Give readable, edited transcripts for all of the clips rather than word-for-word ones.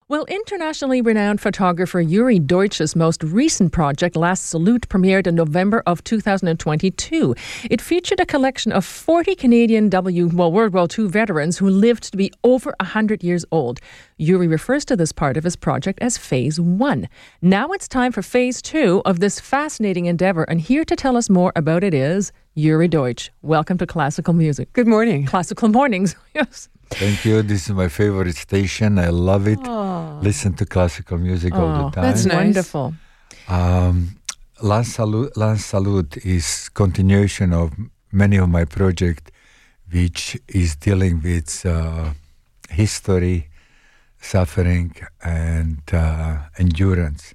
Well, internationally renowned photographer Yuri Deutsch's most recent project, Last Salute, premiered in November of 2022. It featured a collection of 40 Canadian World War II veterans who lived to be over 100 years old. Yuri refers to this part of his project as Phase 1. Now it's time for Phase 2 of this fascinating endeavor, and here to tell us more about it is Yuri Deutsch. Welcome to Classical Music. Good morning. Classical Mornings, yes. Thank you. This is my favorite station. I love it. Listen to classical music all the time. That's nice. Wonderful. Last Salute is continuation of many of my projects, which is dealing with history, suffering, and endurance.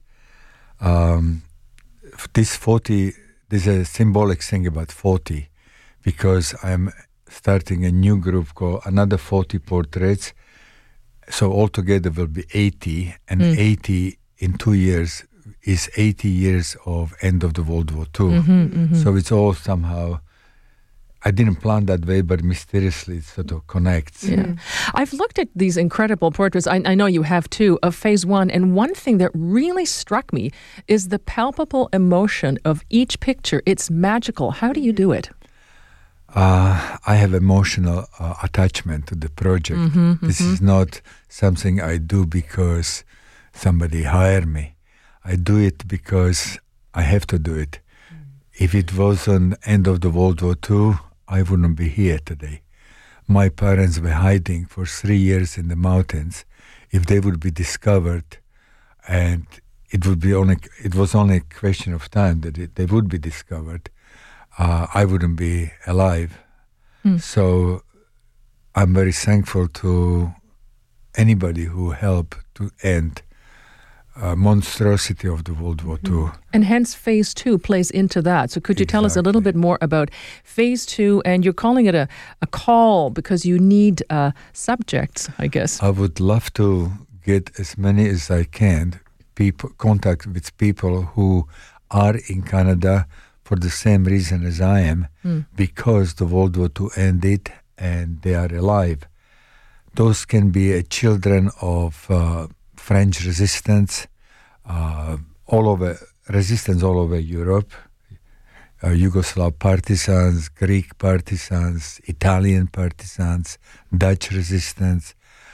This 40, there's a symbolic thing about 40, because I'm starting a new group called Another 40 Portraits. So altogether will be 80, and 80 in 2 years is 80 years of end of the World War II. So it's all somehow, I didn't plan that way, but mysteriously it sort of connects. Yeah. I've looked at these incredible portraits, I know you have too, of Phase 1, and one thing that really struck me is the palpable emotion of each picture. It's magical. How do you do it? I have emotional attachment to the project. This is not something I do because somebody hired me. I do it because I have to do it. If it wasn't end of the World War II, I wouldn't be here today. My parents were hiding for 3 years in the mountains. If they would be discovered, and it was only a question of time that they would be discovered, I wouldn't be alive. So I'm very thankful to anybody who helped to end monstrosity of the World War II. And hence Phase 2 plays into that. So could you tell us a little bit more about Phase 2? And you're calling it a call because you need subjects, I guess. I would love to get as many as I can, contact with people who are in Canada for the same reason as I am, because the World War II ended and they are alive. Those can be children of French resistance, all over Europe, Yugoslav partisans, Greek partisans, Italian partisans, Dutch resistance,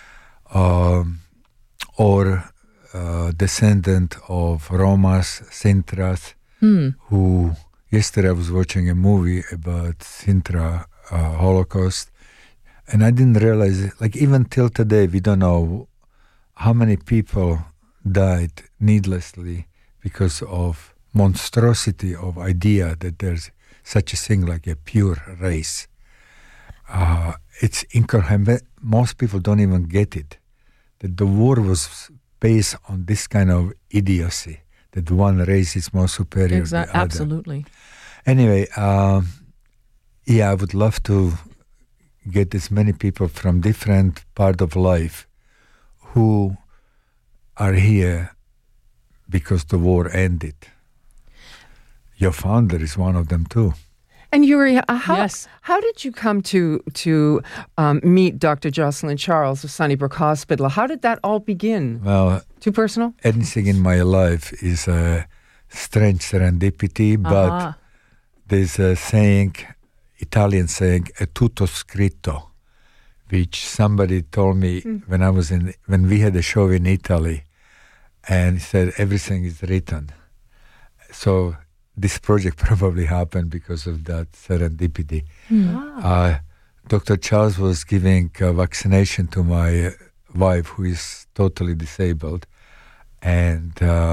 or descendant of Romas, Sintras, who... Yesterday I was watching a movie about Sintra Holocaust, and I didn't realize, like even till today, we don't know how many people died needlessly because of monstrosity of idea that there's such a thing like a pure race. It's incomprehensible. Most people don't even get it, that the war was based on this kind of idiocy, that one race is more superior to the other. Absolutely. Anyway, I would love to get as many people from different part of life who are here because the war ended. Your founder is one of them too. And Yuri, how did you come to meet Dr. Jocelyn Charles of Sunnybrook Hospital? How did that all begin? Well, too personal? Anything in my life is a strange serendipity, but there's a saying, Italian saying, "È tutto scritto," which somebody told me when we had a show in Italy, and he said everything is written. So this project probably happened because of that serendipity. Dr. Charles was giving vaccination to my wife, who is totally disabled, and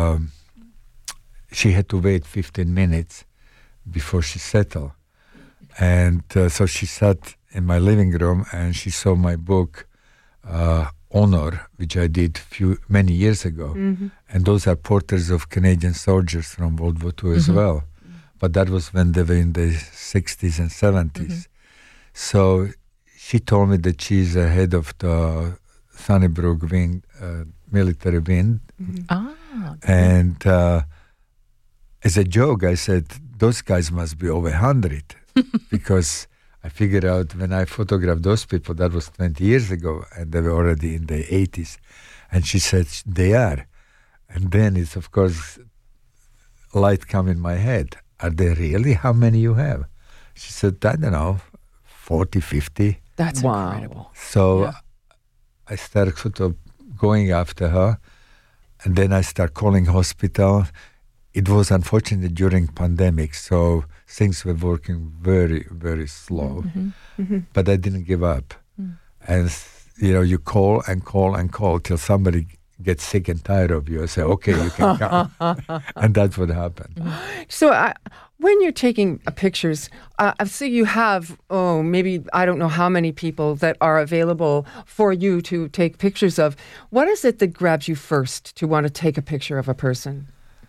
she had to wait 15 minutes before she settled. And so she sat in my living room and she saw my book, Honor, which I did many years ago. And those are portraits of Canadian soldiers from World War II as well. But that was when they were in the 60s and 70s. So she told me that she's the head of the Sunnybrook wing, military wing. And as a joke, I said, those guys must be over 100 because I figured out when I photographed those people, that was 20 years ago, and they were already in their 80s. And she said, they are. And then it's, of course, light come in my head. Are they really? How many you have? She said, I don't know, 40, 50. That's incredible. So I started sort of going after her. And then I start calling hospital. It was unfortunately during pandemic, so things were working very, very slow. But I didn't give up. And, you call and call and call till somebody gets sick and tired of you. I say, okay, you can come. And that's what happened. So when you're taking pictures, I see you have, maybe I don't know how many people that are available for you to take pictures of. What is it that grabs you first to want to take a picture of a person?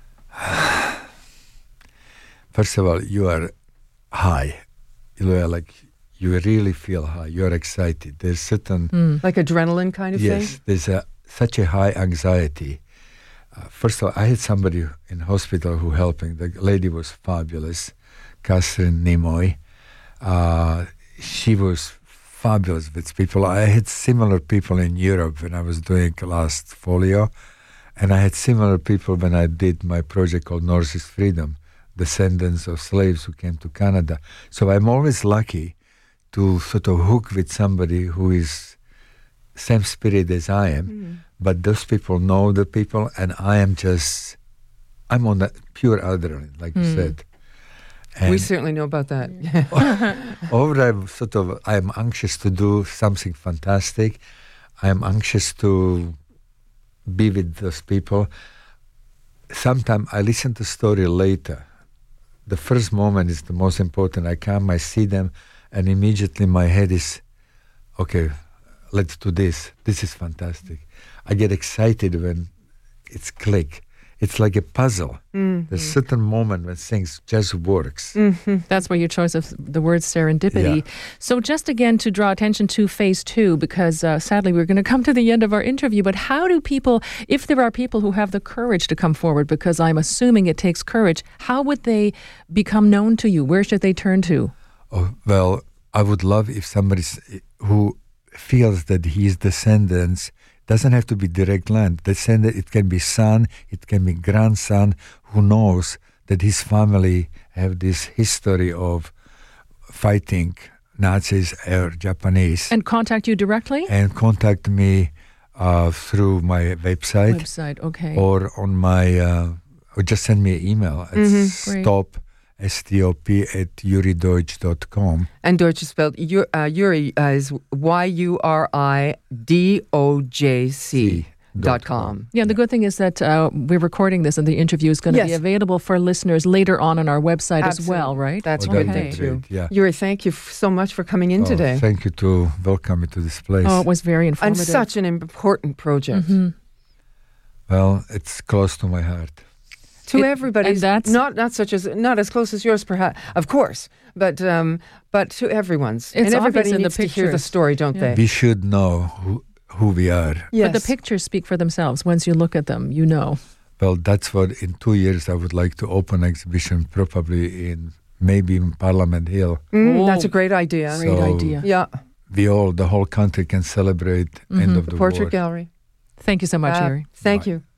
First of all, you are high. You really feel high. You are excited. There's certain... Like adrenaline kind of thing? Yes, there's such a high anxiety. First of all, I had somebody in hospital who helping. The lady was fabulous, Catherine Nimoy. She was fabulous with people. I had similar people in Europe when I was doing last folio, and I had similar people when I did my project called North is Freedom, descendants of slaves who came to Canada. So I'm always lucky to sort of hook with somebody who is same spirit as I am, but those people know the people, and I'm on that pure adrenaline, like you said. And we certainly know about that. I'm anxious to do something fantastic. I'm anxious to be with those people. Sometimes I listen to the story later. The first moment is the most important. I come, I see them, and immediately my head is, okay, let's do this. This is fantastic. I get excited when it's click. It's like a puzzle. There's a certain moment when things just works. That's where your choice of the word serendipity. Yeah. So just again to draw attention to phase 2, because sadly we're going to come to the end of our interview, but how do people, if there are people who have the courage to come forward, because I'm assuming it takes courage, how would they become known to you? Where should they turn to? Oh, well, I would love if somebody who feels that his descendants doesn't have to be direct line. Descendant, it can be son, it can be grandson, who knows that his family have this history of fighting Nazis or Japanese. And contact you directly? And contact me through my website. Okay. Or on my, or just send me an email at stop@yurideutsch.com. And Deutsch is spelled, Yuri is YURIDOJC.com. Yeah, the good thing is that we're recording this and the interview is going to be available for listeners later on our website as well, right? That's one thing too. Yeah. Yuri, thank you so much for coming in today. Thank you to welcome me to this place. Oh, it was very informative. And such an important project. Well, it's close to my heart. To everybody, and that's not as close as yours, perhaps, of course, but to everyone's. It's and everybody obvious in needs the to hear the story, don't they? We should know who we are. Yes. But the pictures speak for themselves. Once you look at them, you know. Well, that's what in 2 years I would like to open an exhibition, probably maybe in Parliament Hill. That's a great idea. Great idea. Yeah. The whole country can celebrate end of the war. Portrait Gallery. Thank you so much, Yuri. Thank you.